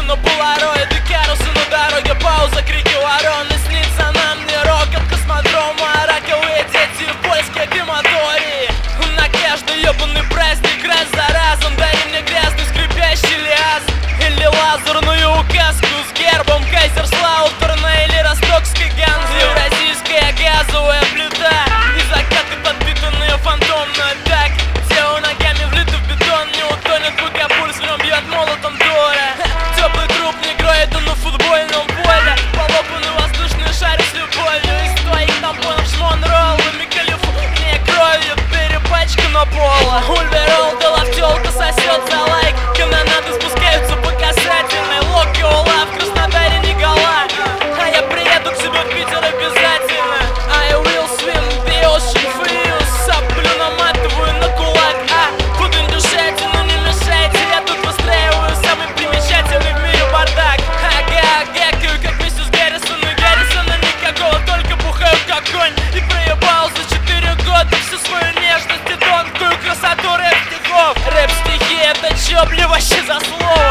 на полароид и Карусы на дороге, пауза, крики ворон. И снится нам не рок от космодрома, а раковые дети в польской крематории. На каждый ебаный праздник раз за разом дари мне грязный скрипящий лиаз или лазерную указку с гербом Кайзерслаутерна или ростокской Ганзы. Евразийская газовая плита и закаты подпитанные фантомно. Так, тело ногами влито в бетон, не утонет, пока пульс в нем бьет молотом Тора. Теплый труп негроида на футбольном поле, полопанный воздушный шар с любовью. Из твоих тампонов шмон-роллами Калифорния кровью перепачкана пола. Ульверол, головтелка сосет за лайк, канонады спускаются по касательной. Локи, Олаф, в Краснодаре не гола, а я приеду к себе в Питер обязательно. I will swim the ocean for you. Соплю наматываю на кулак, буду индюшатину, не мешайте. Я тут выстраиваю самый примечательный в мире бардак. Гекаю, как миссис Гаррисон, и Гаррисона никакого, только бухаю как конь. И проебал за 4 года всю свою нежность и тонкую красоту рэп-стихов. Рэп-стихи — это чё, бля, вообще за слово?